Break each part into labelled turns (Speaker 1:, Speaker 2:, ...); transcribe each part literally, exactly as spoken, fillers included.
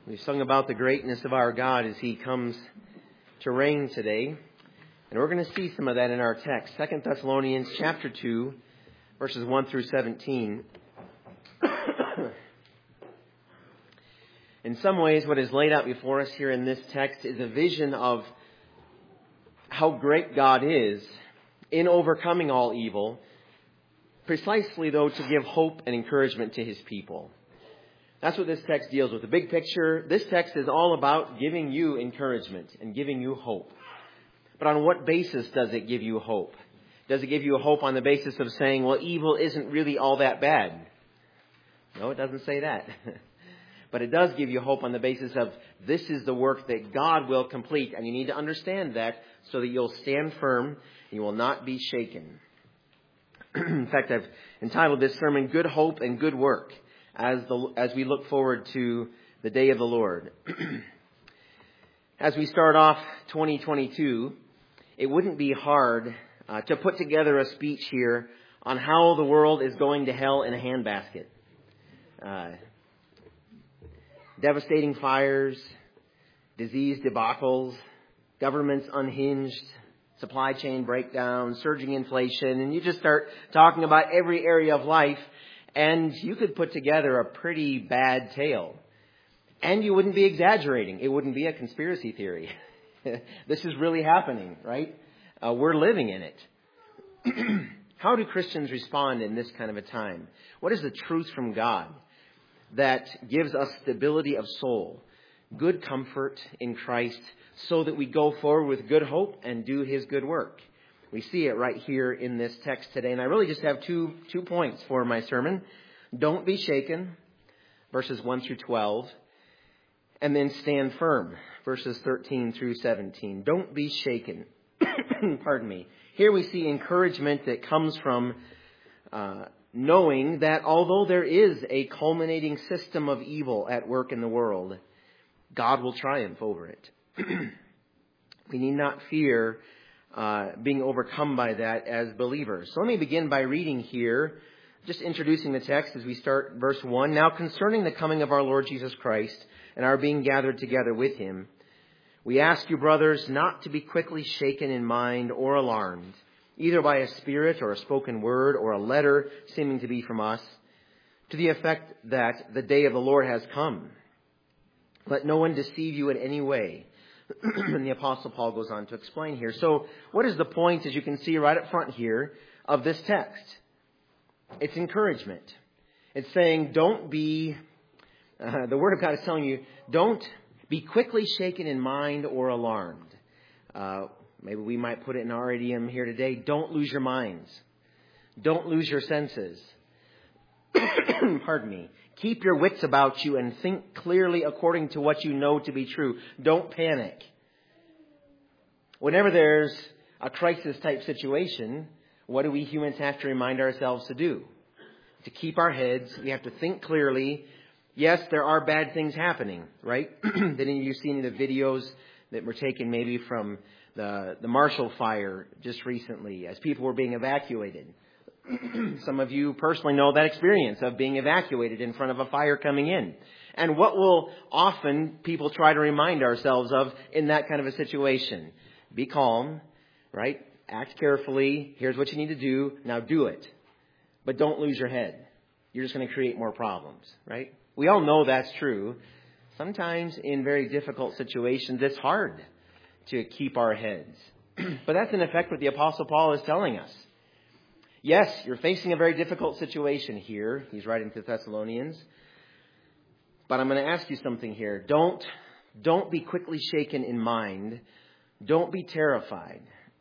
Speaker 1: We've sung about the greatness of our God as He comes to reign today. And we're going to see some of that in our text. Second Thessalonians chapter two, verses one through seventeen. In some ways, what is laid out before us here in this text is a vision of how great God is in overcoming all evil, precisely, though, to give hope and encouragement to His people. That's what this text deals with. The big picture, this text is all about giving you encouragement and giving you hope. But on what basis does it give you hope? Does it give you hope on the basis of saying, well, evil isn't really all that bad? No, it doesn't say that. But it does give you hope on the basis of this is the work that God will complete. And you need to understand that so that you'll stand firm and you will not be shaken. In fact, I've entitled this sermon, Good Hope and Good Work, as the as we look forward to the day of the Lord. As we start off twenty twenty-two, it wouldn't be hard uh, to put together a speech here on how the world is going to hell in a handbasket. Uh, devastating fires, disease debacles, governments unhinged, supply chain breakdown, surging inflation, and you just start talking about every area of life, and you could put together a pretty bad tale. And you wouldn't be exaggerating. It wouldn't be a conspiracy theory. This is really happening, right? Uh, we're living in it. How do Christians respond in this kind of a time? What is the truth from God that gives us stability of soul, good comfort in Christ, so that we go forward with good hope and do His good work? We see it right here in this text today. And I really just have two two points for my sermon. Don't be shaken, verses one through twelve. And then stand firm, verses thirteen through seventeen. Don't be shaken. Pardon me. Here we see encouragement that comes from uh, knowing that although there is a culminating system of evil at work in the world, God will triumph over it. We need not fear uh, being overcome by that as believers. So let me begin by reading here, just introducing the text as we start verse one. Now concerning the coming of our Lord Jesus Christ and our being gathered together with Him, we ask you, brothers, not to be quickly shaken in mind or alarmed, either by a spirit or a spoken word or a letter seeming to be from us, to the effect that the day of the Lord has come. Let no one deceive you in any way. And the Apostle Paul goes on to explain here. So what is the point, as you can see right up front here, of this text? It's encouragement. It's saying don't be, uh, the Word of God is telling you, don't be quickly shaken in mind or alarmed. Uh, maybe we might put it in our idiom here today, don't lose your minds. Don't lose your senses. Pardon me. Keep your wits about you and think clearly according to what you know to be true. Don't panic. Whenever there's a crisis type situation, what do we humans have to remind ourselves to do? To keep our heads. We have to think clearly. Yes, there are bad things happening, right? Did any of you see any of the videos that were taken maybe from the, the Marshall Fire just recently as people were being evacuated? Some of you personally know that experience of being evacuated in front of a fire coming in. And what will often people try to remind ourselves of in that kind of a situation? Be calm, right? Act carefully. Here's what you need to do. Now do it. But don't lose your head. You're just going to create more problems, right? We all know that's true. Sometimes in very difficult situations, it's hard to keep our heads. But that's in effect what the Apostle Paul is telling us. Yes, you're facing a very difficult situation here. He's writing to Thessalonians. But I'm going to ask you something here. Don't, don't be quickly shaken in mind. Don't be terrified.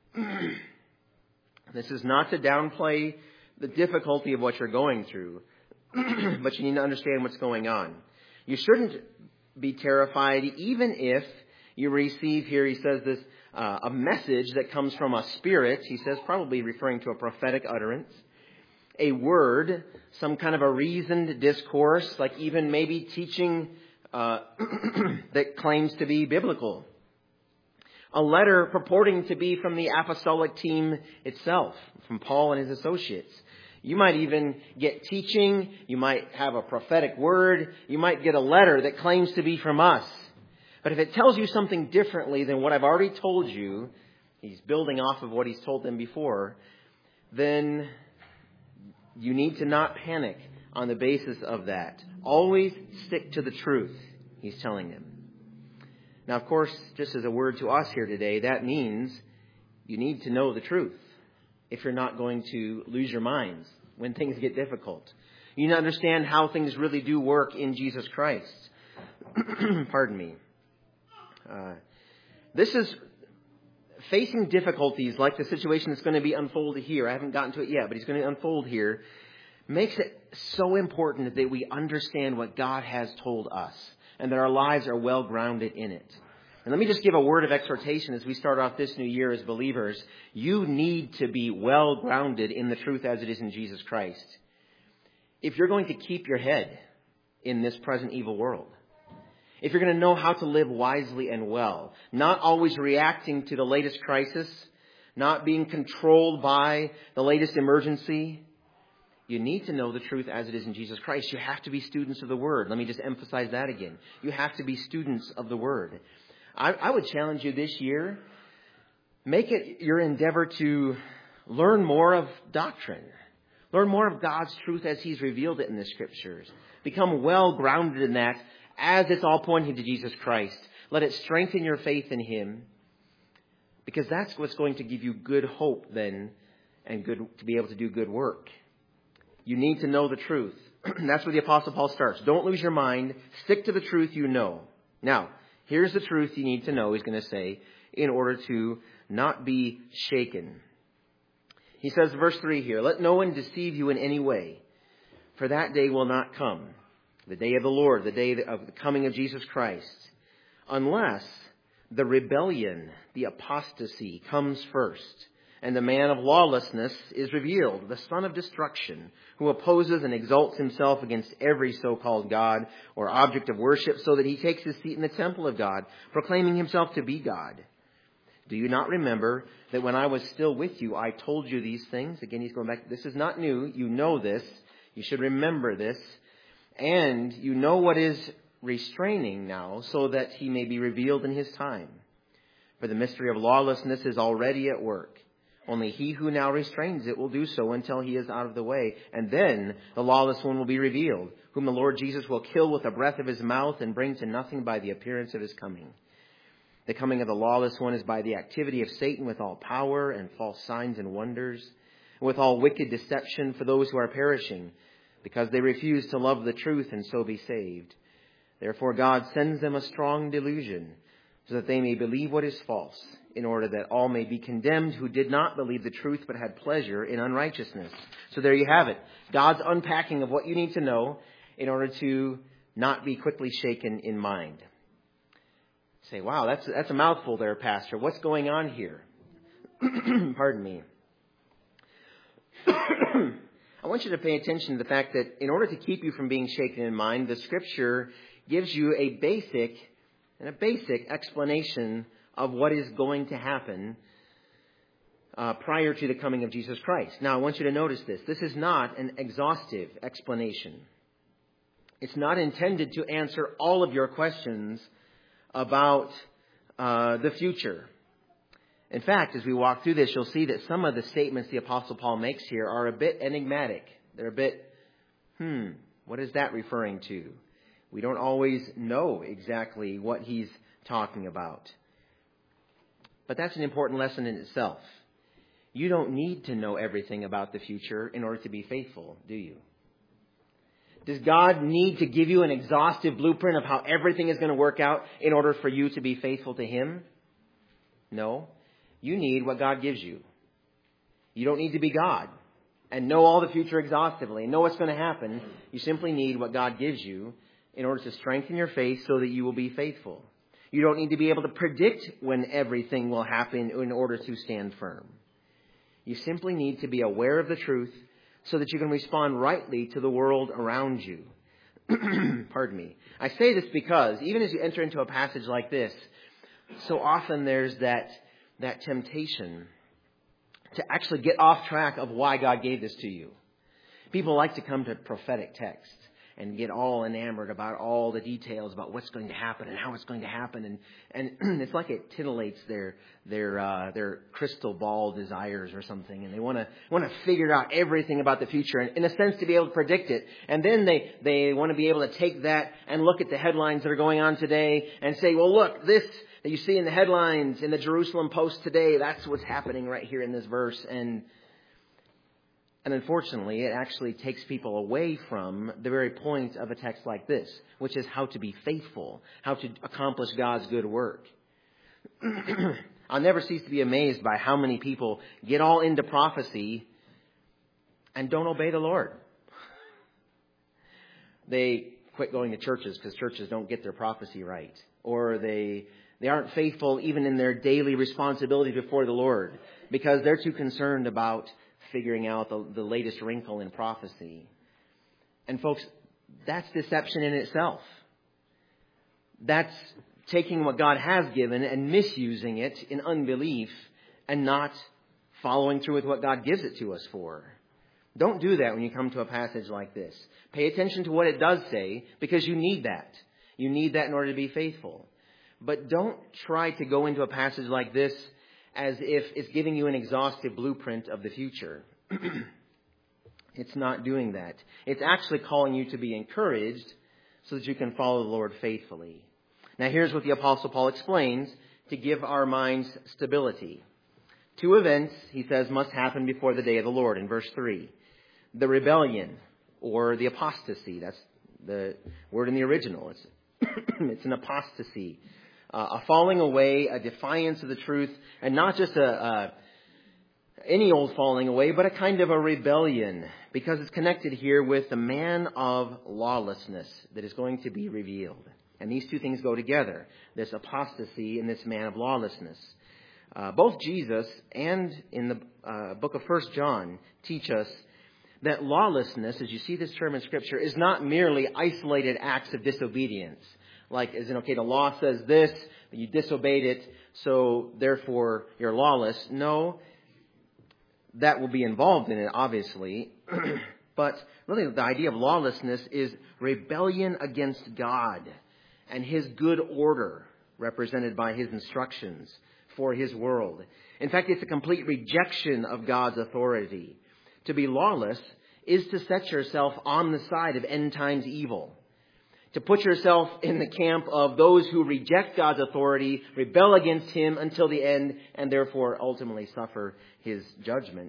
Speaker 1: This is not to downplay the difficulty of what you're going through. But you need to understand what's going on. You shouldn't be terrified even if you receive here, he says this, Uh, a message that comes from a spirit, he says, probably referring to a prophetic utterance, a word, some kind of a reasoned discourse, like even maybe teaching uh, that claims to be biblical. A letter purporting to be from the apostolic team itself, from Paul and his associates. You might even get teaching. You might have a prophetic word. You might get a letter that claims to be from us. But if it tells you something differently than what I've already told you, he's building off of what he's told them before, then you need to not panic on the basis of that. Always stick to the truth, he's telling them. Now, of course, just as a word to us here today, that means you need to know the truth if you're not going to lose your minds when things get difficult. You need to understand how things really do work in Jesus Christ. Pardon me. Uh, this is facing difficulties like the situation that's going to be unfolded here. I haven't gotten to it yet, but he's going to unfold here. Makes it so important that we understand what God has told us and that our lives are well grounded in it. And let me just give a word of exhortation as we start off this new year as believers. You need to be well grounded in the truth as it is in Jesus Christ. If you're going to keep your head in this present evil world, if you're going to know how to live wisely and well, not always reacting to the latest crisis, not being controlled by the latest emergency, you need to know the truth as it is in Jesus Christ. You have to be students of the Word. Let me just emphasize that again. You have to be students of the Word. I, I would challenge you this year, make it your endeavor to learn more of doctrine. Learn more of God's truth as he's revealed it in the Scriptures. Become well grounded in that as it's all pointing to Jesus Christ. Let it strengthen your faith in him, because that's what's going to give you good hope then and good to be able to do good work. You need to know the truth. That's where the Apostle Paul starts. Don't lose your mind. Stick to the truth you know. Now, here's the truth you need to know, he's going to say, in order to not be shaken. He says, verse three here, let no one deceive you in any way, for that day will not come, the day of the Lord, the day of the coming of Jesus Christ, unless the rebellion, the apostasy, comes first, and the man of lawlessness is revealed, the son of destruction, who opposes and exalts himself against every so-called God or object of worship, so that he takes his seat in the temple of God, proclaiming himself to be God. Do you not remember that when I was still with you, I told you these things? Again, he's going back. This is not new. You know this. You should remember this. And you know what is restraining now, so that he may be revealed in his time. For the mystery of lawlessness is already at work. Only he who now restrains it will do so until he is out of the way. And then the lawless one will be revealed, whom the Lord Jesus will kill with the breath of his mouth and bring to nothing by the appearance of his coming. The coming of the lawless one is by the activity of Satan with all power and false signs and wonders, and with all wicked deception for those who are perishing, because they refuse to love the truth and so be saved. Therefore God sends them a strong delusion, so that they may believe what is false, in order that all may be condemned who did not believe the truth but had pleasure in unrighteousness. So there you have it. God's unpacking of what you need to know in order to not be quickly shaken in mind. Say, wow, that's that's a mouthful there, Pastor. What's going on here? Pardon me. I want you to pay attention to the fact that in order to keep you from being shaken in mind, the Scripture gives you a basic and a basic explanation of what is going to happen uh, prior to the coming of Jesus Christ. Now, I want you to notice this. This is not an exhaustive explanation. It's not intended to answer all of your questions about uh, the future. In fact, as we walk through this, you'll see that some of the statements the Apostle Paul makes here are a bit enigmatic. They're a bit, hmm, what is that referring to? We don't always know exactly what he's talking about. But that's an important lesson in itself. You don't need to know everything about the future in order to be faithful, do you? Does God need to give you an exhaustive blueprint of how everything is going to work out in order for you to be faithful to him? No. You need what God gives you. You don't need to be God and know all the future exhaustively and know what's going to happen. You simply need what God gives you in order to strengthen your faith so that you will be faithful. You don't need to be able to predict when everything will happen in order to stand firm. You simply need to be aware of the truth so that you can respond rightly to the world around you. Pardon me. I say this because even as you enter into a passage like this, so often there's that, that temptation to actually get off track of why God gave this to you. People like to come to prophetic texts and get all enamored about all the details about what's going to happen and how it's going to happen, and and it's like it titillates their their uh, their crystal ball desires or something, and they want to want to figure out everything about the future, and in a sense to be able to predict it. And then they they want to be able to take that and look at the headlines that are going on today and say, well, look, this that you see in the headlines in the Jerusalem Post today, that's what's happening right here in this verse. And And unfortunately, it actually takes people away from the very point of a text like this, which is how to be faithful, how to accomplish God's good work. I'll never cease to be amazed by how many people get all into prophecy and don't obey the Lord. They quit going to churches because churches don't get their prophecy right. Or they they aren't faithful even in their daily responsibility before the Lord because they're too concerned about figuring out the, the latest wrinkle in prophecy. And folks, that's deception in itself. That's taking what God has given and misusing it in unbelief and not following through with what God gives it to us for. Don't do that when you come to a passage like this. Pay attention to what it does say because you need that. You need that in order to be faithful. But don't try to go into a passage like this as if it's giving you an exhaustive blueprint of the future. It's not doing that. It's actually calling you to be encouraged so that you can follow the Lord faithfully. Now here's what the Apostle Paul explains to give our minds stability. Two events, he says, must happen before the day of the Lord in verse three. The rebellion or the apostasy. That's the word in the original. It's, it's an apostasy. Uh, a falling away, a defiance of the truth, and not just a, a any old falling away, but a kind of a rebellion, because it's connected here with the man of lawlessness that is going to be revealed. And these two things go together, this apostasy and this man of lawlessness. Uh, both Jesus and in the uh, book of First John teach us that lawlessness, as you see this term in Scripture, is not merely isolated acts of disobedience. Like, as in, okay, the law says this, but you disobeyed it, so therefore you're lawless. No, that will be involved in it, obviously. But really the idea of lawlessness is rebellion against God and His good order represented by His instructions for His world. In fact, it's a complete rejection of God's authority. To be lawless is to set yourself on the side of end times evil. To put yourself in the camp of those who reject God's authority, rebel against Him until the end, and therefore ultimately suffer His judgment.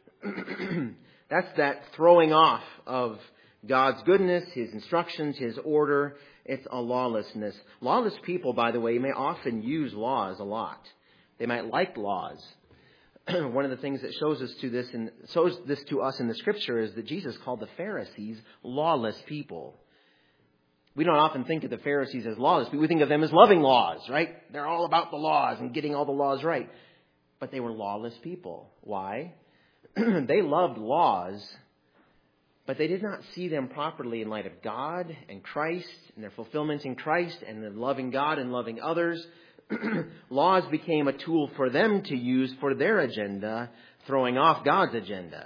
Speaker 1: That's that throwing off of God's goodness, His instructions, His order. It's a lawlessness. Lawless people, by the way, may often use laws a lot. They might like laws. One of the things that shows us to this and shows this to us in the Scripture is that Jesus called the Pharisees lawless people. We don't often think of the Pharisees as lawless, but we think of them as loving laws, right? They're all about the laws and getting all the laws right. But they were lawless people. Why? They loved laws, but they did not see them properly in light of God and Christ and their fulfillment in Christ and the loving God and loving others. Laws became a tool for them to use for their agenda, throwing off God's agenda.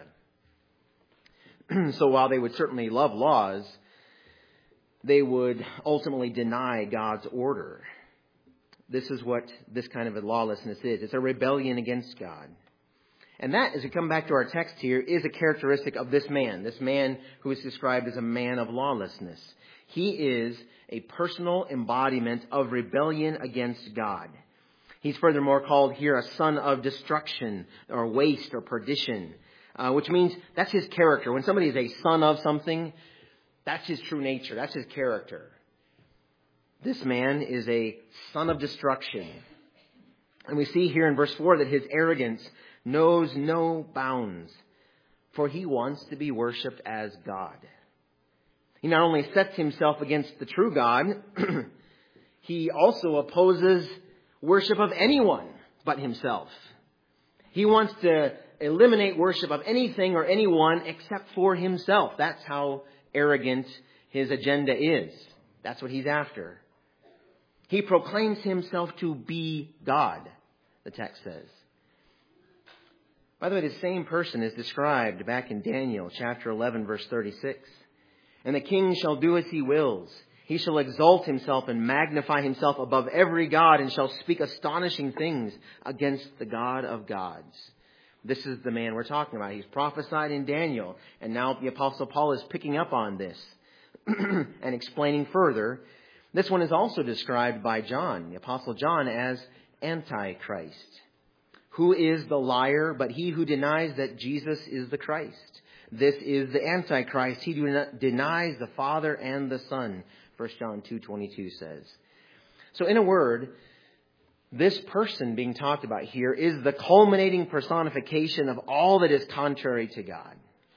Speaker 1: So while they would certainly love laws, they would ultimately deny God's order. This is what this kind of a lawlessness is. It's a rebellion against God. And that, as we come back to our text here, is a characteristic of this man, this man who is described as a man of lawlessness. He is a personal embodiment of rebellion against God. He's furthermore called here a son of destruction or waste or perdition, uh, which means that's his character. When somebody is a son of something, that's his true nature. That's his character. This man is a son of destruction. And we see here in verse four that his arrogance knows no bounds, for he wants to be worshipped as God. He not only sets himself against the true God, he also opposes worship of anyone but himself. He wants to eliminate worship of anything or anyone except for himself. That's how arrogant his agenda is. That's what he's after. He proclaims himself to be God, the text says. By the way, the same person is described back in Daniel chapter eleven, verse thirty-six. And the king shall do as he wills. He shall exalt himself and magnify himself above every god, and shall speak astonishing things against the God of gods. This is the man we're talking about. He's prophesied in Daniel, and now the Apostle Paul is picking up on this and explaining further. This one is also described by John, the Apostle John, as Antichrist. Who is the liar but he who denies that Jesus is the Christ? This is the Antichrist. He who denies the Father and the Son, First John two twenty-two says. So in a word, this person being talked about here is the culminating personification of all that is contrary to God.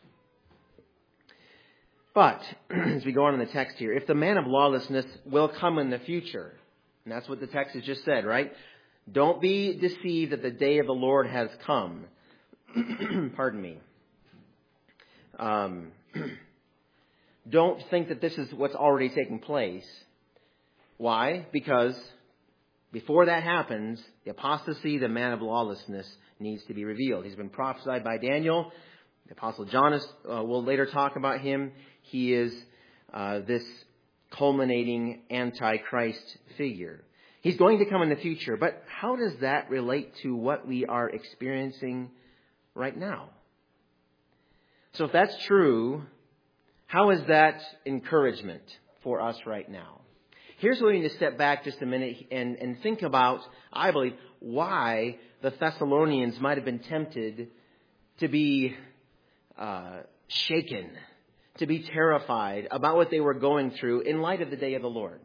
Speaker 1: But, as we go on in the text here, if the man of lawlessness will come in the future, and that's what the text has just said, right? Don't be deceived that the day of the Lord has come. Pardon me. Um, don't think that this is what's already taking place. Why? Because before that happens, the apostasy, the man of lawlessness, needs to be revealed. He's been prophesied by Daniel. The Apostle John is, uh, will later talk about him. He is uh, this culminating Antichrist figure. He's going to come in the future, but how does that relate to what we are experiencing right now? So if that's true, how is that encouragement for us right now? Here's where we need to step back just a minute and, and think about, I believe, why the Thessalonians might have been tempted to be uh, shaken, to be terrified about what they were going through in light of the day of the Lord.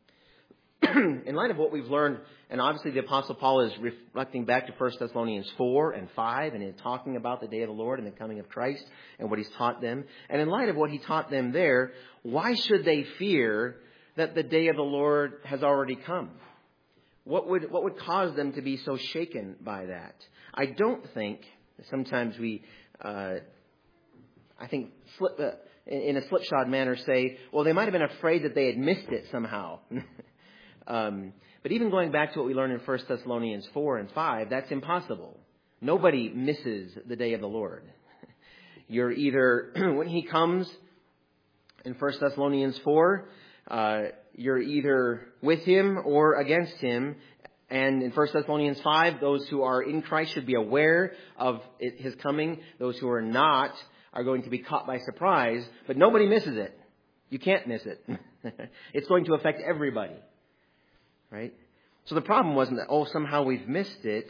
Speaker 1: In light of what we've learned, and obviously the Apostle Paul is reflecting back to First Thessalonians four and five, and is talking about the day of the Lord and the coming of Christ and what he's taught them. And in light of what he taught them there, why should they fear that the day of the Lord has already come? What would what would cause them to be so shaken by that? I don't think, sometimes we, uh, I think, slip, uh, in a slipshod manner say, well, they might have been afraid that they had missed it somehow. Um, but even going back to what we learned in First Thessalonians four and five, that's impossible. Nobody misses the day of the Lord. You're either, when he comes in First Thessalonians four, uh, you're either with him or against him. And in First Thessalonians five, those who are in Christ should be aware of it, his coming. Those who are not are going to be caught by surprise. But nobody misses it. You can't miss it. It's going to affect everybody. Right? So the problem wasn't that, oh, somehow we've missed it.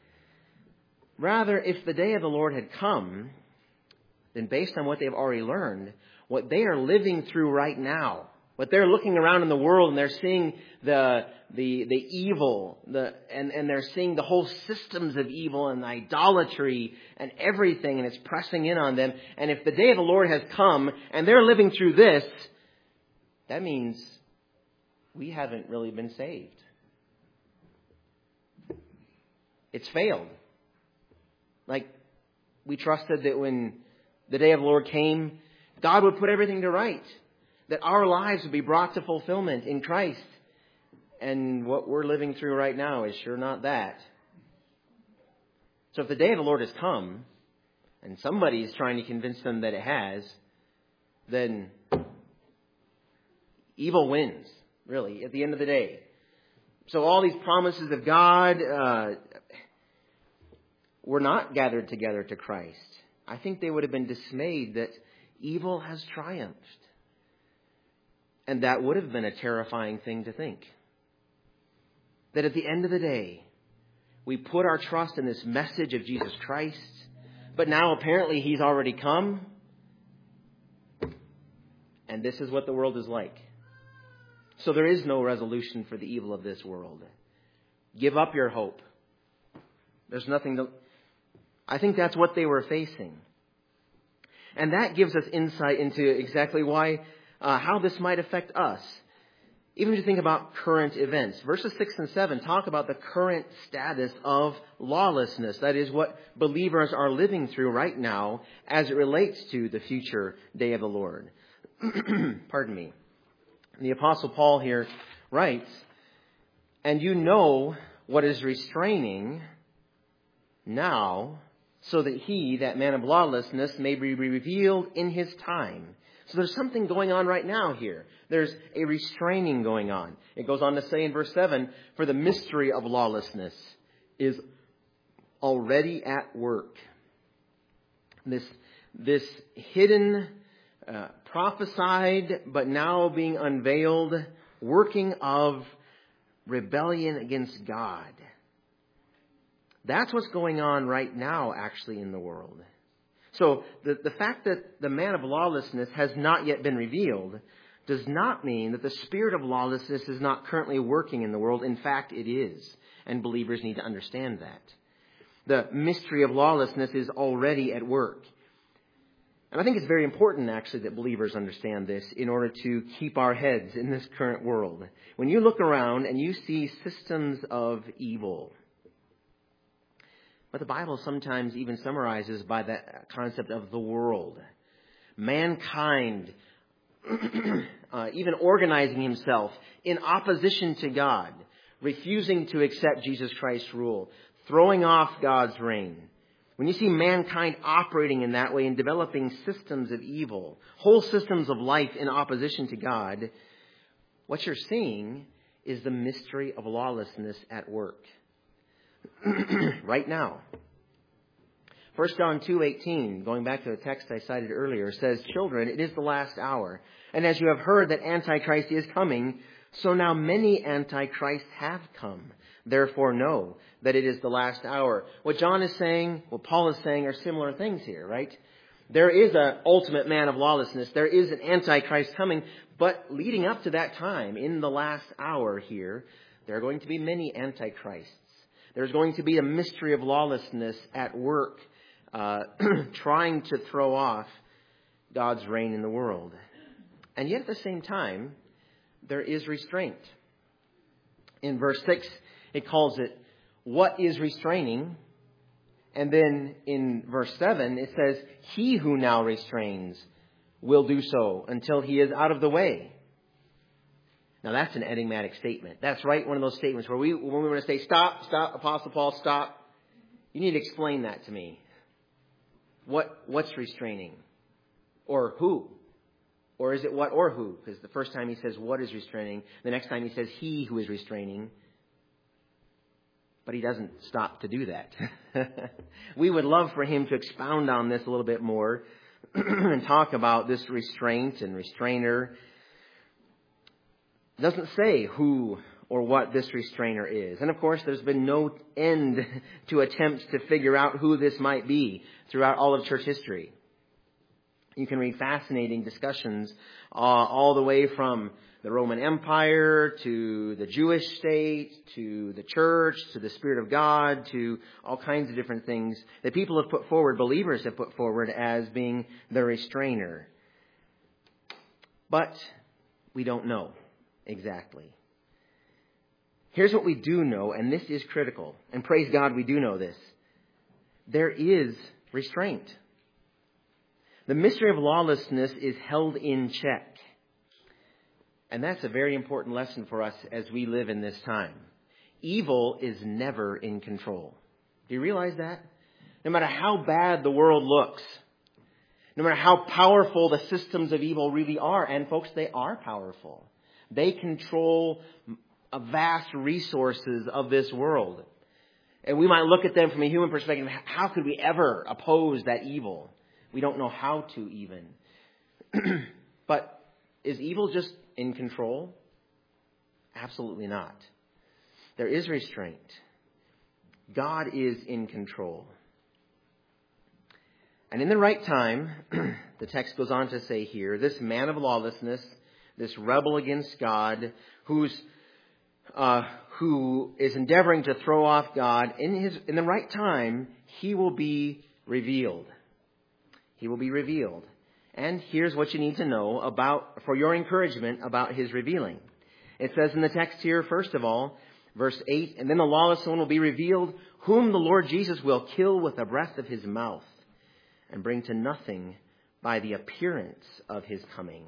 Speaker 1: Rather, if the day of the Lord had come, then based on what they've already learned, what they are living through right now, what they're looking around in the world and they're seeing the the the evil, the and, and they're seeing the whole systems of evil and idolatry and everything, and it's pressing in on them. And if the day of the Lord has come and they're living through this, that means we haven't really been saved. It's failed. Like, we trusted that when the day of the Lord came, God would put everything to right. That our lives would be brought to fulfillment in Christ. And what we're living through right now is sure not that. So if the day of the Lord has come, and somebody is trying to convince them that it has, then evil wins. Really, at the end of the day. So all these promises of God uh, were not gathered together to Christ. I think they would have been dismayed that evil has triumphed. And that would have been a terrifying thing to think. That at the end of the day, we put our trust in this message of Jesus Christ, but now apparently he's already come. And this is what the world is like. So there is no resolution for the evil of this world. Give up your hope. There's nothing to... I think that's what they were facing. And that gives us insight into exactly why, uh, how this might affect us. Even if you think about current events. Verses six and seven talk about the current status of lawlessness. That is what believers are living through right now as it relates to the future day of the Lord. Pardon me. The Apostle Paul here writes, and you know what is restraining now so that he, that man of lawlessness, may be revealed in his time. So there's something going on right now here. There's a restraining going on. It goes on to say in verse seven, for the mystery of lawlessness is already at work. This, this hidden, uh, prophesied, but now being unveiled, working of rebellion against God. That's what's going on right now, actually, in the world. So the, the fact that the man of lawlessness has not yet been revealed does not mean that the spirit of lawlessness is not currently working in the world. In fact, it is. And believers need to understand that. The mystery of lawlessness is already at work. And I think it's very important, actually, that believers understand this in order to keep our heads in this current world. When you look around and you see systems of evil, what the Bible sometimes even summarizes by the concept of the world. Mankind uh, even organizing himself in opposition to God, refusing to accept Jesus Christ's rule, throwing off God's reign. When you see mankind operating in that way and developing systems of evil, whole systems of life in opposition to God, what you're seeing is the mystery of lawlessness at work. Right now. First John two eighteen, going back to the text I cited earlier, says, children, it is the last hour. And as you have heard that Antichrist is coming, so now many Antichrists have come. Therefore know that it is the last hour. What John is saying, what Paul is saying are similar things here, right? There is an ultimate man of lawlessness. There is an Antichrist coming. But leading up to that time, in the last hour here, there are going to be many Antichrists. There's going to be a mystery of lawlessness at work, uh, trying to throw off God's reign in the world. And yet at the same time, there is restraint. In verse six, it calls it, what is restraining? And then in verse seven, it says, he who now restrains will do so until he is out of the way. Now, that's an enigmatic statement. That's right, one of those statements where we, when we want to say, stop, stop, Apostle Paul, stop. You need to explain that to me. What, what's restraining? Or who? Or is it what or who? Because the first time he says what is restraining, the next time he says he who is restraining. But he doesn't stop to do that. We would love for him to expound on this a little bit more and talk about this restraint and restrainer. It doesn't say who or what this restrainer is. And of course, there's been no end to attempts to figure out who this might be throughout all of church history. You can read fascinating discussions uh, all the way from the Roman Empire to the Jewish state to the church to the Spirit of God to all kinds of different things that people have put forward, believers have put forward as being the restrainer. But we don't know exactly. Here's what we do know, and this is critical. And praise God, we do know this. There is restraint. The mystery of lawlessness is held in check. And that's a very important lesson for us as we live in this time. Evil is never in control. Do you realize that? No matter how bad the world looks, no matter how powerful the systems of evil really are, and folks, they are powerful. They control a vast resources of this world. And we might look at them from a human perspective. How could we ever oppose that evil? We don't know how to even. But is evil just in control? Absolutely not. There is restraint. God is in control. And in the right time, the text goes on to say here, this man of lawlessness, this rebel against God, who's uh, who is endeavoring to throw off God, in his in the right time, he will be revealed. He will be revealed. And here's what you need to know about, for your encouragement about his revealing. It says in the text here, first of all, verse eight, and then the lawless one will be revealed, whom the Lord Jesus will kill with the breath of his mouth and bring to nothing by the appearance of his coming.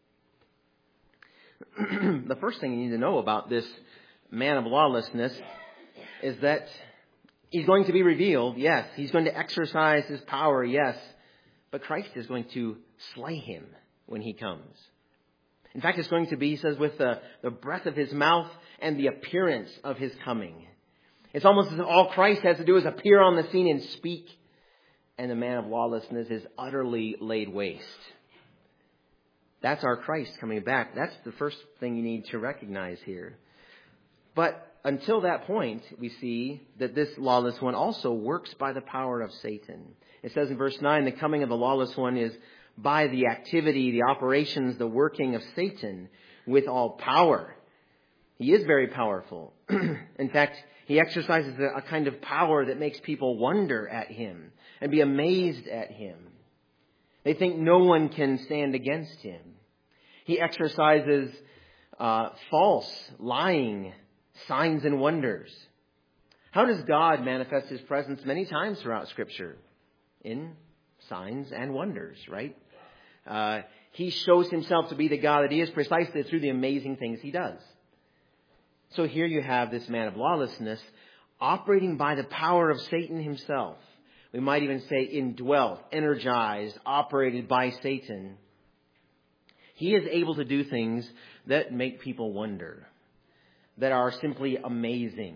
Speaker 1: The first thing you need to know about this man of lawlessness is that He's going to be revealed, yes. He's going to exercise his power, yes. But Christ is going to slay him when he comes. In fact, it's going to be, he says, with the, the breath of his mouth and the appearance of his coming. It's almost as if all Christ has to do is appear on the scene and speak, and the man of lawlessness is utterly laid waste. That's our Christ coming back. That's the first thing you need to recognize here. But until that point, we see that this lawless one also works by the power of Satan. It says in verse nine, the coming of the lawless one is by the activity, the operations, the working of Satan with all power. He is very powerful. In fact, he exercises a kind of power that makes people wonder at him and be amazed at him. They think no one can stand against him. He exercises uh, false, lying signs and wonders. How does God manifest his presence many times throughout Scripture? In signs and wonders, right? Uh, he shows himself to be the God that he is precisely through the amazing things he does. So here you have this man of lawlessness operating by the power of Satan himself. We might even say indwelt, energized, operated by Satan. He is able to do things that make people wonder, that are simply amazing.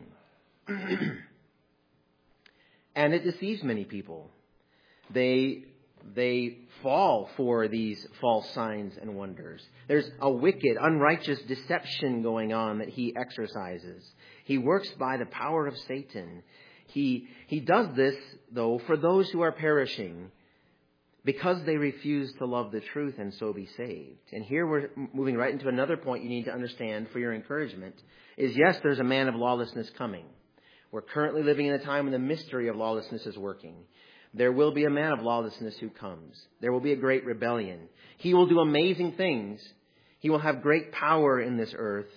Speaker 1: And it deceives many people. They they fall for these false signs and wonders. There's a wicked, unrighteous deception going on that he exercises. He works by the power of Satan. He he does this, though, for those who are perishing, because they refuse to love the truth and so be saved. And here we're moving right into another point you need to understand for your encouragement, is yes, there's a man of lawlessness coming. We're currently living in a time when the mystery of lawlessness is working. There will be a man of lawlessness who comes. There will be a great rebellion. He will do amazing things. He will have great power in this earth.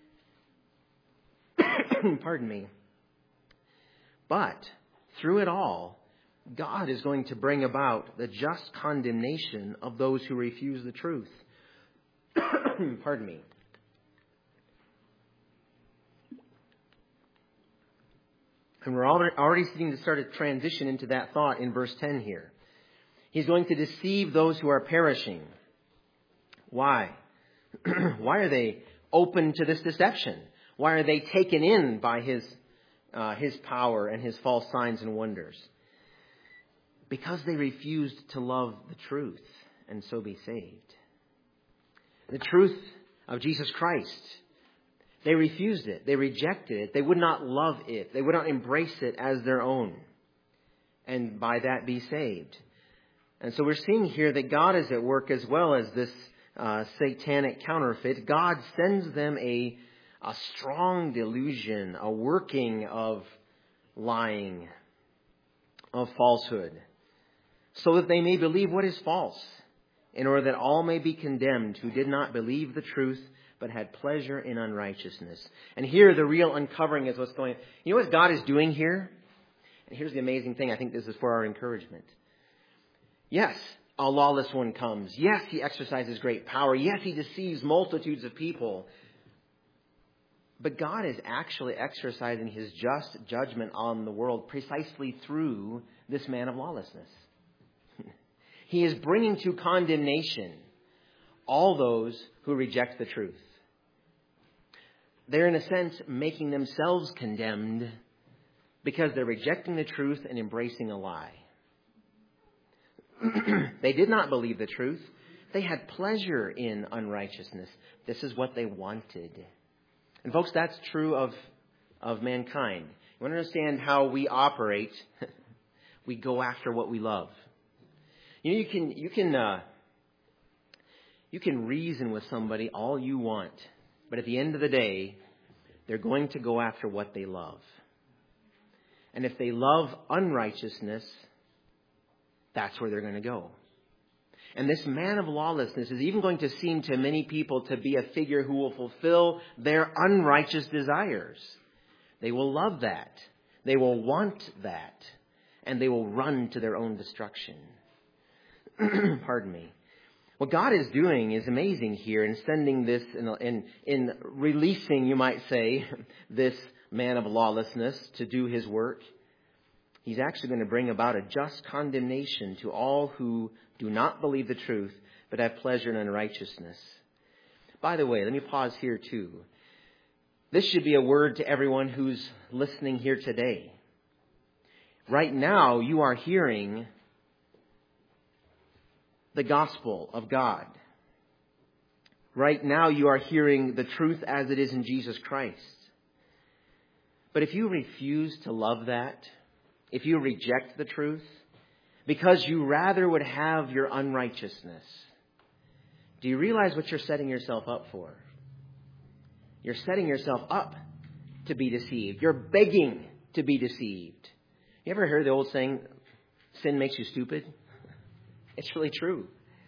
Speaker 1: Pardon me. But through it all, God is going to bring about the just condemnation of those who refuse the truth. Pardon me. And we're already seeing to start a transition into that thought in verse ten here. He's going to deceive those who are perishing. Why? Why are they open to this deception? Why are they taken in by his uh, his power and his false signs and wonders? Because they refused to love the truth and so be saved. The truth of Jesus Christ. They refused it. They rejected it. They would not love it. They would not embrace it as their own. And by that be saved. And so we're seeing here that God is at work as well as this uh, satanic counterfeit. God sends them a, a strong delusion, a working of lying, of falsehood, so that they may believe what is false, in order that all may be condemned who did not believe the truth, but had pleasure in unrighteousness. And here the real uncovering is what's going on. You know what God is doing here? And here's the amazing thing. I think this is for our encouragement. Yes, a lawless one comes. Yes, he exercises great power. Yes, he deceives multitudes of people. But God is actually exercising his just judgment on the world precisely through this man of lawlessness. He is bringing to condemnation all those who reject the truth. They're, in a sense, making themselves condemned because they're rejecting the truth and embracing a lie. They did not believe the truth. They had pleasure in unrighteousness. This is what they wanted. And folks, that's true of, of mankind. You want to understand how we operate? We go after what we love. You know, you can you can uh, you can reason with somebody all you want, but at the end of the day, they're going to go after what they love. And if they love unrighteousness, that's where they're going to go. And this man of lawlessness is even going to seem to many people to be a figure who will fulfill their unrighteous desires. They will love that. They will want that. And they will run to their own destruction. Pardon me. What God is doing is amazing here in sending this, in, in, in releasing, you might say, this man of lawlessness to do his work. He's actually going to bring about a just condemnation to all who do not believe the truth, but have pleasure in unrighteousness. By the way, let me pause here too. This should be a word to everyone who's listening here today. Right now, you are hearing the gospel of God. Right now, you are hearing the truth as it is in Jesus Christ. But if you refuse to love that, if you reject the truth, because you rather would have your unrighteousness, do you realize what you're setting yourself up for? You're setting yourself up to be deceived. You're begging to be deceived. You ever heard the old saying, sin makes you stupid? It's really true.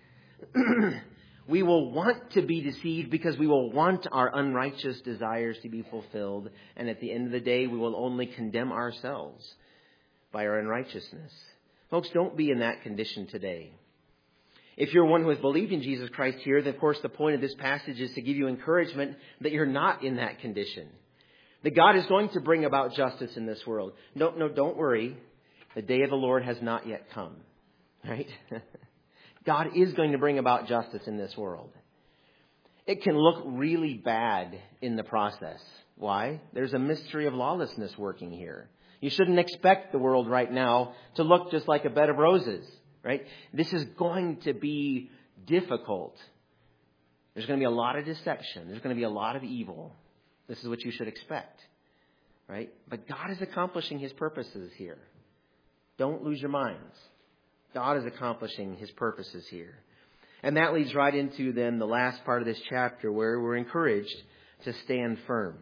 Speaker 1: We will want to be deceived because we will want our unrighteous desires to be fulfilled. And at the end of the day, we will only condemn ourselves by our unrighteousness. Folks, don't be in that condition today. If you're one who has believed in Jesus Christ here, then of course the point of this passage is to give you encouragement that you're not in that condition. That God is going to bring about justice in this world. No, no, don't worry. The day of the Lord has not yet come. Right? God is going to bring about justice in this world. It can look really bad in the process. Why? There's a mystery of lawlessness working here. You shouldn't expect the world right now to look just like a bed of roses. Right? This is going to be difficult. There's going to be a lot of deception. There's going to be a lot of evil. This is what you should expect. Right? But God is accomplishing His purposes here. Don't lose your minds. God is accomplishing His purposes here. And that leads right into then the last part of this chapter where we're encouraged to stand firm.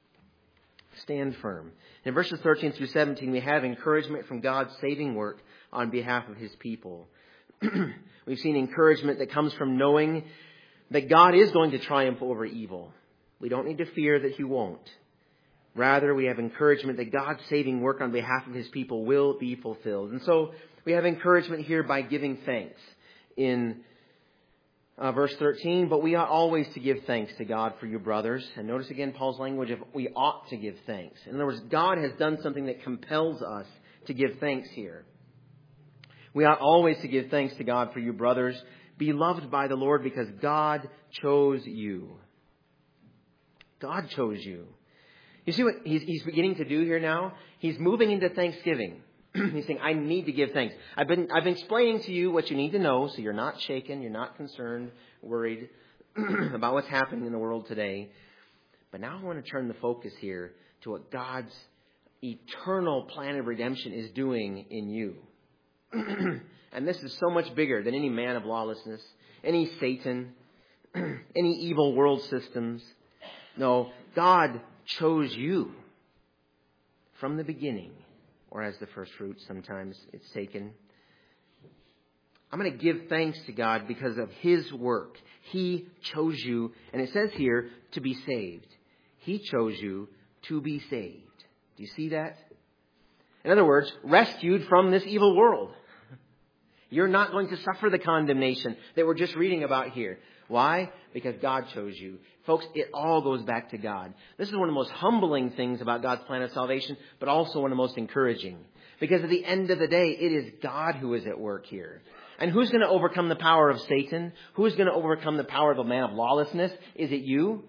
Speaker 1: Stand firm. In verses thirteen through seventeen, we have encouragement from God's saving work on behalf of His people. We've seen encouragement that comes from knowing that God is going to triumph over evil. We don't need to fear that He won't. Rather, we have encouragement that God's saving work on behalf of His people will be fulfilled. And so we have encouragement here by giving thanks in uh, verse thirteen. But we ought always to give thanks to God for you, brothers. And notice again Paul's language of we ought to give thanks. In other words, God has done something that compels us to give thanks here. We ought always to give thanks to God for you, brothers, beloved by the Lord, because God chose you. God chose you. You see what he's, he's beginning to do here now? He's moving into Thanksgiving. He's saying, I need to give thanks. I've been, I've been explaining to you what you need to know so you're not shaken, you're not concerned, worried about what's happening in the world today. But now I want to turn the focus here to what God's eternal plan of redemption is doing in you. And this is so much bigger than any man of lawlessness, any Satan, any evil world systems. No, God chose you from the beginning, or as the first fruit, sometimes it's taken. I'm going to give thanks to God because of His work. He chose you, and it says here, to be saved. He chose you to be saved. Do you see that? In other words, rescued from this evil world. You're not going to suffer the condemnation that we're just reading about here. Why? Because God chose you. Folks, it all goes back to God. This is one of the most humbling things about God's plan of salvation, but also one of the most encouraging. Because at the end of the day, it is God who is at work here. And who's going to overcome the power of Satan? Who's going to overcome the power of the man of lawlessness? Is it you?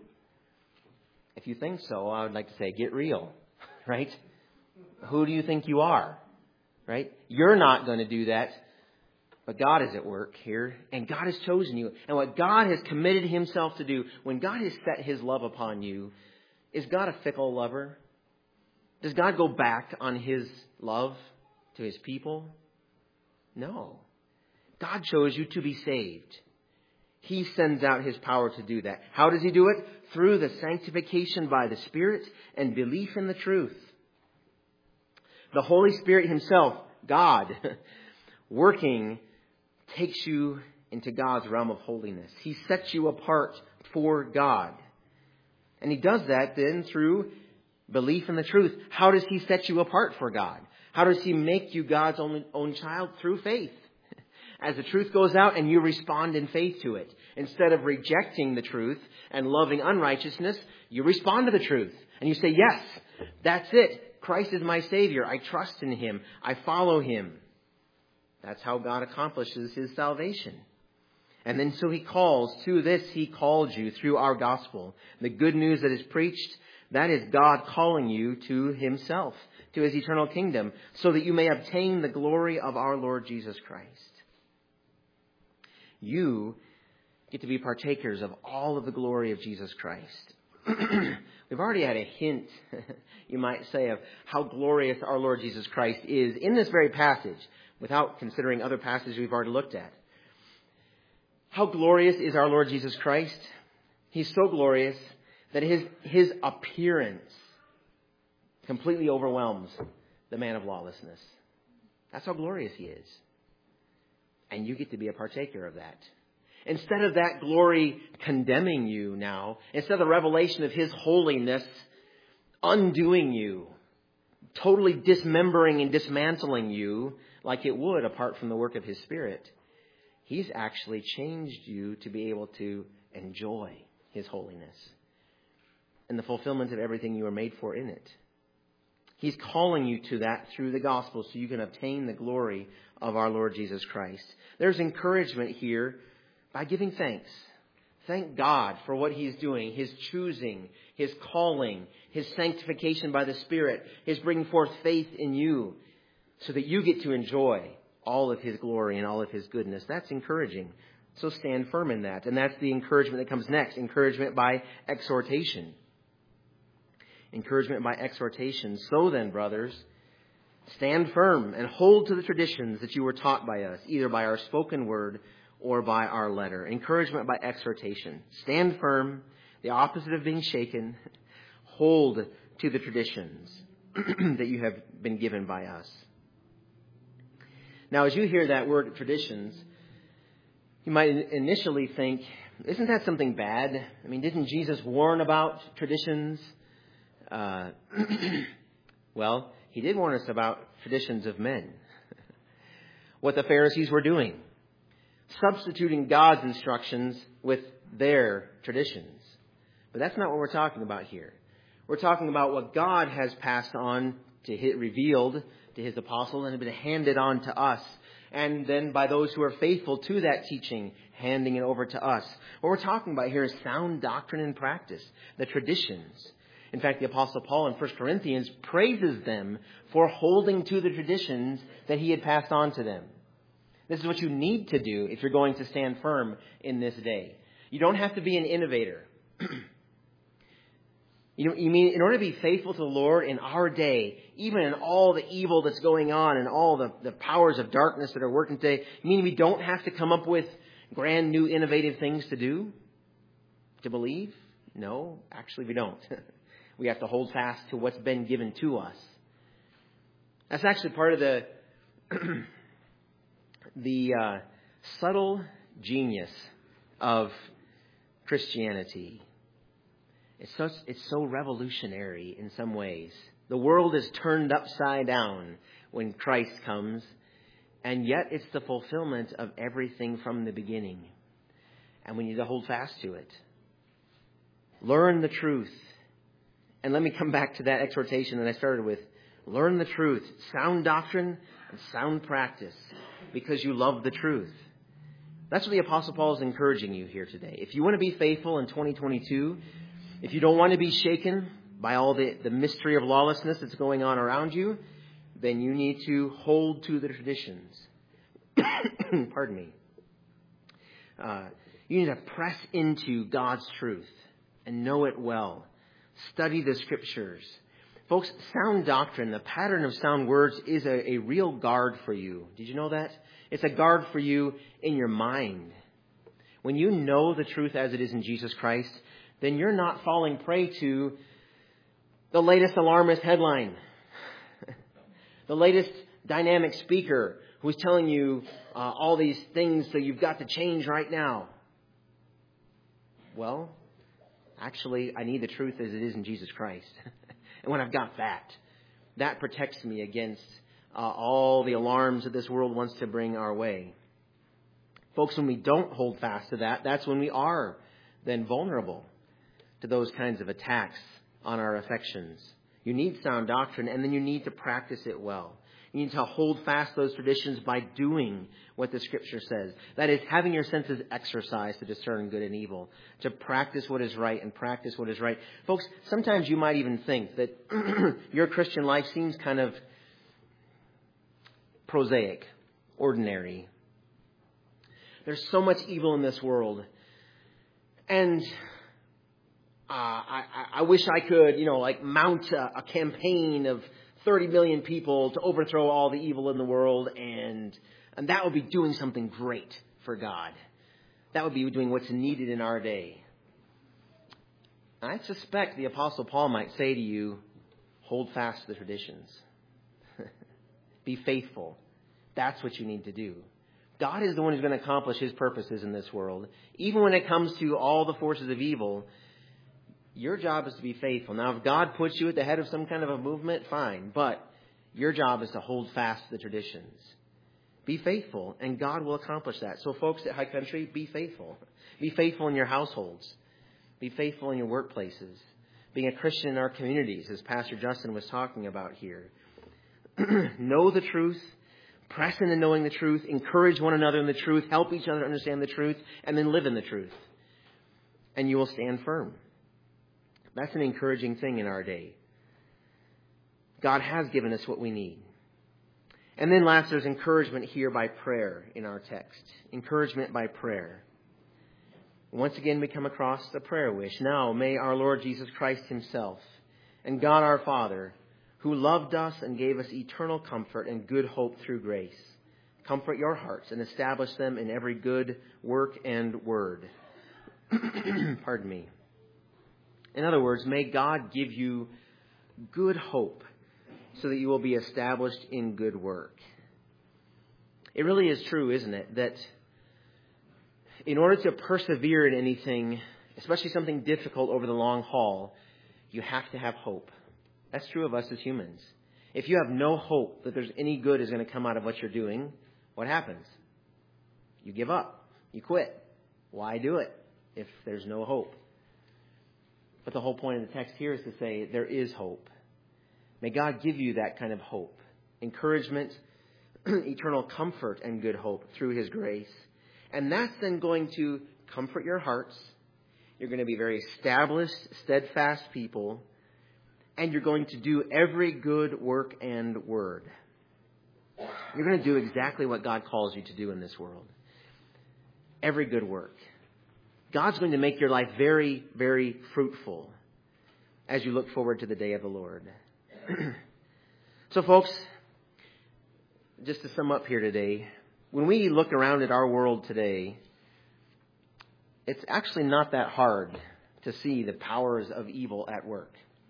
Speaker 1: If you think so, I would like to say, get real. Right? Who do you think you are? Right? You're not going to do that. But God is at work here, and God has chosen you. And what God has committed Himself to do, when God has set His love upon you, is God a fickle lover? Does God go back on His love to His people? No. God chose you to be saved. He sends out His power to do that. How does He do it? Through the sanctification by the Spirit and belief in the truth. The Holy Spirit Himself, God, working, takes you into God's realm of holiness. He sets you apart for God. And He does that then through belief in the truth. How does He set you apart for God? How does He make you God's own, own child? Through faith. As the truth goes out and you respond in faith to it. Instead of rejecting the truth and loving unrighteousness, you respond to the truth. And you say, yes, that's it. Christ is my Savior. I trust in Him. I follow Him. That's how God accomplishes His salvation. And then so He calls, to this He called you through our gospel. The good news that is preached, that is God calling you to Himself, to His eternal kingdom, so that you may obtain the glory of our Lord Jesus Christ. You get to be partakers of all of the glory of Jesus Christ. We've already had a hint, you might say, of how glorious our Lord Jesus Christ is in this very passage, without considering other passages we've already looked at. How glorious is our Lord Jesus Christ? He's so glorious that his, his appearance completely overwhelms the man of lawlessness. That's how glorious He is. And you get to be a partaker of that. Instead of that glory condemning you now, instead of the revelation of His holiness undoing you, totally dismembering and dismantling you like it would apart from the work of His Spirit, He's actually changed you to be able to enjoy His holiness and the fulfillment of everything you were made for in it. He's calling you to that through the gospel so you can obtain the glory of our Lord Jesus Christ. There's encouragement here by giving thanks. Thank God for what He's doing, His choosing, His calling, His sanctification by the Spirit, His bringing forth faith in you so that you get to enjoy all of His glory and all of His goodness. That's encouraging. So stand firm in that. And that's the encouragement that comes next. Encouragement by exhortation. Encouragement by exhortation. So then, brothers, stand firm and hold to the traditions that you were taught by us, either by our spoken word or by our letter. Encouragement by exhortation. Stand firm, the opposite of being shaken. Hold to the traditions that you have been given by us. Now, as you hear that word traditions, you might initially think, isn't that something bad? I mean, didn't Jesus warn about traditions? Uh, well, He did warn us about traditions of men. What the Pharisees were doing. Substituting God's instructions with their traditions. But that's not what we're talking about here. We're talking about what God has passed on to his, revealed to His apostles and have been handed on to us. And then by those who are faithful to that teaching, handing it over to us. What we're talking about here is sound doctrine and practice. The traditions. In fact, the Apostle Paul in First Corinthians praises them for holding to the traditions that he had passed on to them. This is what you need to do if you're going to stand firm in this day. You don't have to be an innovator. You know, you mean in order to be faithful to the Lord in our day, even in all the evil that's going on and all the, the powers of darkness that are working today, you mean we don't have to come up with brand new innovative things to do, to believe? No, actually we don't. We have to hold fast to what's been given to us. That's actually part of the the uh, subtle genius of Christianity. It's so, it's so revolutionary in some ways. The world is turned upside down when Christ comes, and yet it's the fulfillment of everything from the beginning. And we need to hold fast to it. Learn the truth. And let me come back to that exhortation that I started with. Learn the truth. Sound doctrine and sound practice, because you love the truth. That's what the Apostle Paul is encouraging you here today. If you want to be faithful in twenty twenty-two, if you don't want to be shaken by all the, the mystery of lawlessness that's going on around you, then you need to hold to the traditions. Pardon me. Uh, you need to press into God's truth and know it well. Study the Scriptures. Folks, sound doctrine, the pattern of sound words, is a, a real guard for you. Did you know that? It's a guard for you in your mind. When you know the truth as it is in Jesus Christ, then you're not falling prey to the latest alarmist headline, the latest dynamic speaker who's telling you uh, all these things so you've got to change right now. Well, actually, I need the truth as it is in Jesus Christ. And when I've got that, that protects me against uh, all the alarms that this world wants to bring our way. Folks, when we don't hold fast to that, that's when we are then vulnerable to those kinds of attacks on our affections You need sound doctrine, and then you need to practice it well. You need to hold fast those traditions by doing what the Scripture says. That is, having your senses exercised to discern good and evil, to practice what is right and practice what is right. Folks, sometimes you might even think that your Christian life seems kind of prosaic, ordinary. There's so much evil in this world. And uh, I, I wish I could, you know, like mount a, a campaign of thirty million people to overthrow all the evil in the world, and and that would be doing something great for God. That would be doing what's needed in our day. I suspect the Apostle Paul might say to you, hold fast to the traditions. Be faithful. That's what you need to do. God is the one who's going to accomplish his purposes in this world. Even when it comes to all the forces of evil, your job is to be faithful. Now, if God puts you at the head of some kind of a movement, fine. But your job is to hold fast to the traditions. Be faithful, and God will accomplish that. So, folks at High Country, be faithful. Be faithful in your households. Be faithful in your workplaces. Being a Christian in our communities, as Pastor Justin was talking about here. Know the truth. Press into knowing the truth. Encourage one another in the truth. Help each other understand the truth. And then live in the truth. And you will stand firm. That's an encouraging thing in our day. God has given us what we need. And then last, there's encouragement here by prayer in our text. Encouragement by prayer. Once again, we come across a prayer wish. Now, may our Lord Jesus Christ himself and God our Father, who loved us and gave us eternal comfort and good hope through grace, comfort your hearts and establish them in every good work and word. Pardon me. In other words, may God give you good hope so that you will be established in good work. It really is true, isn't it, that in order to persevere in anything, especially something difficult over the long haul, you have to have hope. That's true of us as humans. If you have no hope that there's any good is going to come out of what you're doing, what happens? You give up. You quit. Why do it if there's no hope? But the whole point of the text here is to say there is hope. May God give you that kind of hope, encouragement, eternal comfort, and good hope through his grace. And that's then going to comfort your hearts. You're going to be very established, steadfast people. And you're going to do every good work and word. You're going to do exactly what God calls you to do in this world. Every good work. God's going to make your life very, very fruitful as you look forward to the day of the Lord. So, folks, just to sum up here today, when we look around at our world today, it's actually not that hard to see the powers of evil at work.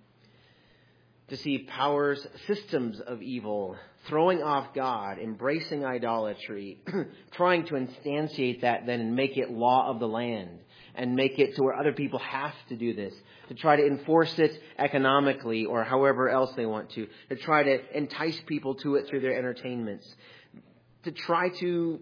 Speaker 1: To see powers, systems of evil, throwing off God, embracing idolatry, trying to instantiate that then and make it law of the land and make it to where other people have to do this, to try to enforce it economically or however else they want to, to try to entice people to it through their entertainments, to try to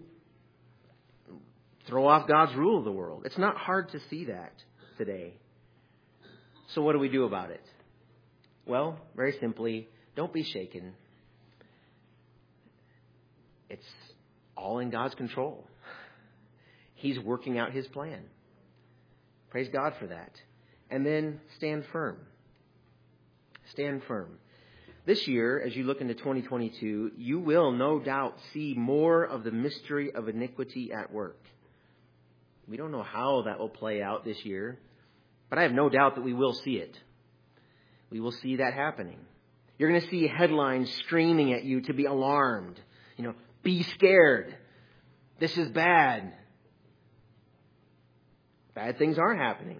Speaker 1: throw off God's rule of the world. It's not hard to see that today. So what do we do about it? Well, very simply, don't be shaken. It's all in God's control. He's working out his plan. Praise God for that. And then stand firm. Stand firm. This year, as you look into twenty twenty-two, you will no doubt see more of the mystery of iniquity at work. We don't know how that will play out this year, but I have no doubt that we will see it. We will see that happening. You're going to see headlines screaming at you to be alarmed. You know, be scared. This is bad. Bad things are happening.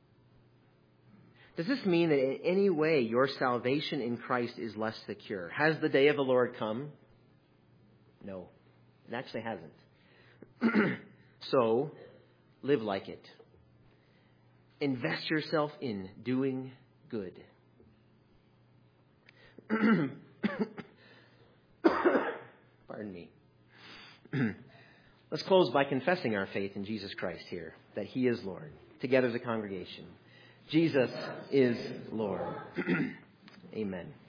Speaker 1: Does this mean that in any way your salvation in Christ is less secure? Has the day of the Lord come? No, it actually hasn't. So, live like it. Invest yourself in doing good. Pardon me. Let's close by confessing our faith in Jesus Christ here, that he is Lord, together as a congregation. Jesus is Lord. Amen.